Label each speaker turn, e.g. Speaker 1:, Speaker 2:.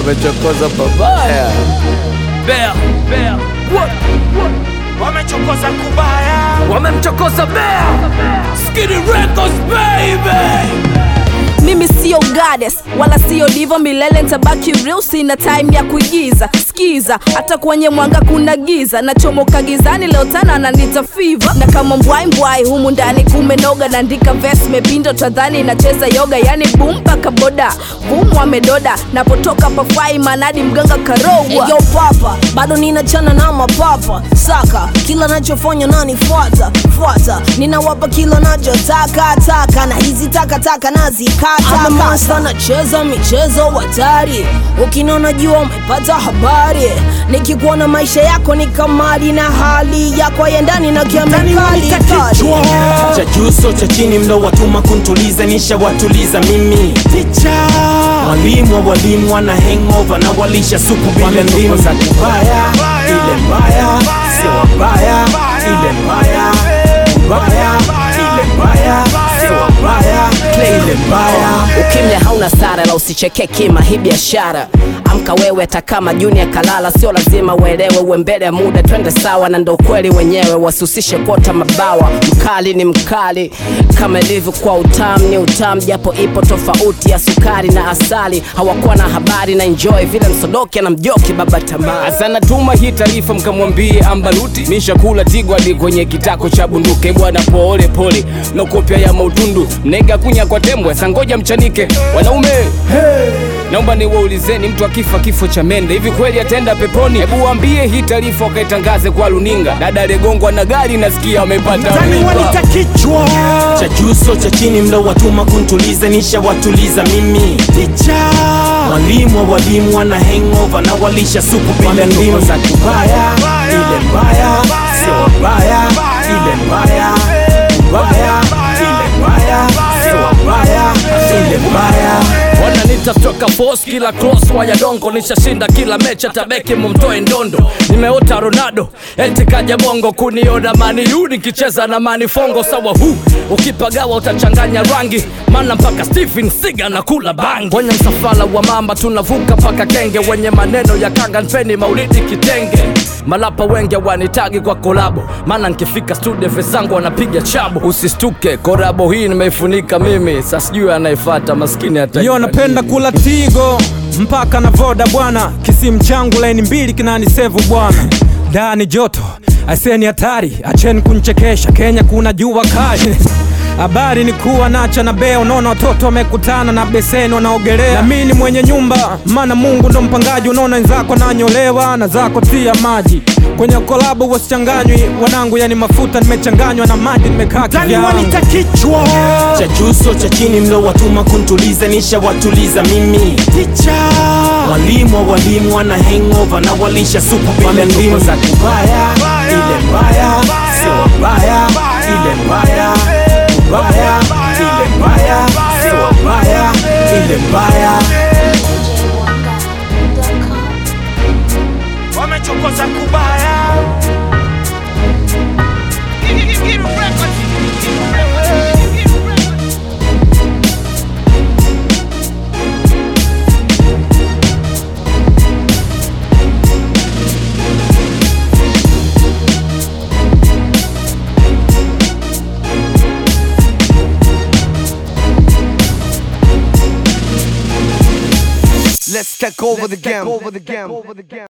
Speaker 1: wamechokoza babaya.
Speaker 2: Bea, what?
Speaker 3: Wamechokoza kubaya,
Speaker 2: Wamemchokoza Bea. Skitty Records baby.
Speaker 4: Mimi sio goddess, wala sio diva, milele nitabaki real, sina time ya kuigiza. Skiza, hata kwenye mwanga kuna giza, nachomoka gizani leo tana ananita fever. Na kama mbwai humu ndani kumenoga, naandika verse mepindo tadhani nacheza yoga. Yani boom paka boda, boom wamedoda, napotoka pafai manadi mganga karowa.
Speaker 5: Yo papa, bado ninachana na mapapa. Saka, kila nachofanya nani fuata. Ninawapa kila nachotaka, taka. Na hizi taka nazikata. Ama monster nacheza michezo hatari. Ukinona jua umepata habari. Nikikuona maisha yako ni kamari, na hali yako ya ndani na kiamekali.
Speaker 3: cha juu so cha chini mdo watuma kuntuliza, nisha watuliza mimi. Teacher walimu wana hangover na walisha supu bila ndimu. Za kubaya, ile mbaya, sio wabaya. Ile mbaya, mbaya, ile mbaya, sio wabaya. Ile mbaya.
Speaker 5: Ukimya hauna sara, la usicheke kima hii biashara. Amka wewe hata kama Junior kalala, sio lazima uelewe, uwe mbele ya muda, twende sawa. Na ndo kweli wenyewe, wasusishe kuota mabawa. Mkali ni mkali, kama ilivyo kwa utamu ni utamu, japo ipo tofauti ya sukari na asali. Hawakuwa na habari na enjoy vile msodoki na mjoki baba tamaa.
Speaker 2: Asana tuma hii taarifa mkamwambie Ambaluti, nishakula tigwa hadi kwenye kitako cha bunduke. Bwana pole pole, no kopia ya mautundu, mnega kunya kwa tembwe, sangoja mchanike. Wanaume, naomba niwaulizeni, mtu akifa kifo cha mende, hivi kweli atenda peponi? Hebu waambie hii taarifa wakaitangaze kwa luninga. Dada alegongwa na gari nasikia amepata mimba.
Speaker 3: Cha juu so cha chini mdo watuma kuntuliza, nisha watuliza mimi. Teacher walimu wana hangover na walisha supu bila ndimu. Za kubaya, ile mbaya, sio wabaya. Ile mbaya, mbaya, ile mbaya, sio wabaya. Ile mbaya.
Speaker 2: Wananita stroka force kila cross waya dongo, nishashinda kila mecha tabeki mumtoe ndondo. Nimeota Ronaldo, eti kaja bongo kuniona mani uni kicheza na mani fongo. Sawa huu, ukipagawa utachanganya rangi, mana mpaka Stephen Siga na kula bangi. Kwenye msafala wa mamba tunavuka paka Kenge, wenye maneno ya kanga npeni maulidi kitenge. Malapa wenge wanitagi kwa kolabo, mana nkifika studio fesangu wanapiga chabo. Usistuke, korabo hii nimeifunika mimi, sasijui anaifata maskini hata.
Speaker 6: Yo napenda kula tigo mpaka na voda bwana, kisimu changu line 2 kinanisevu bwana. Dani joto, aseni hatari, acheni kunchekesha, Kenya kuna jua kali. Habari ni kuwa nacha na Bea, unaona watoto wamekutana na beseni wanaogelea. Na mimi mwenye nyumba, maana Mungu ndo mpangaji. Unaona wenzako nanyolewa na zako tia maji. Kwenye kolabo wasichanganywi wanangu, yani mafuta nimechanganywa na maji, nimekaa kivyangu.
Speaker 3: Cha juu so cha chini mdo watuma kuntuliza, nisha watuliza mimi. Teacher walimu wana hangover na walisha supu bila ndimu. Za kubaya, ile mbaya, sio wabaya. Ile mbaya, mbaya, ile mbaya, sio wabaya. Ile mbaya. Wamechokoza kubaya.
Speaker 1: Let's take over the game.